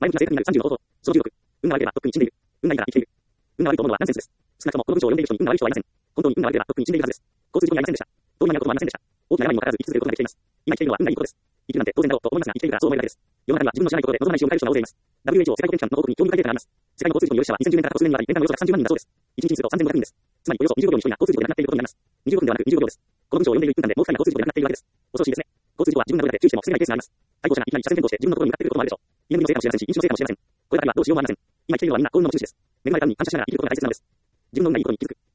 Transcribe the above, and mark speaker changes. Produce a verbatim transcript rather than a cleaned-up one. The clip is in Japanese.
Speaker 1: 前向きな性格になるさんじゅうの方法。そのじゅうろく。運が悪ければとっくに死んでいる。運がいいから生きている。運が悪いと思うのはナンセンスです。少なくともこの文章を読んでいる人に運が悪い人はいません。本当に運が悪ければとっくに死んでいるはずです。交通事故にありませんでした。どうになることもありませんでした。大きな病にもかからず生き続けることができています。今生きているのは運がいいことです。生きるなんて当然だろうと思いますが、生きているからそう思えるだけです。世の中には自分の知らないところで望まない死を迎える人が大勢います。ダブリューエイチオー 世界保健機関の報告に興味深いデータがあります。世界の交通事故による死者はにせんじゅうねんから過去数年にわたり年間およそひゃくさんじゅうまん人だそうです。いちにちにするとさんぜんごひゃくにんです。つまりおよそにじゅうごびょうにひとりが交通事故で亡くなっていることになります。にじゅっぷんではなくにじゅうごびょうです。この文章を読んでいるいっぷん間でもうふたりが交通事故で亡くなっているわけです。恐ろしいですね。交通事故は自分がどれだけ注意しても防げないケースがあります。対向車がいきなり車線変更して自分のところに向かってくることもあるでしょう。居眠りのせいかもしれませんし、飲酒のせいかもしれません。これだけはどうしようもありません。今生きているのはみんな幸運の持ち主です。恵まれた運に感謝しながら生きることが大切なのです。自分の運がいいことに気づく。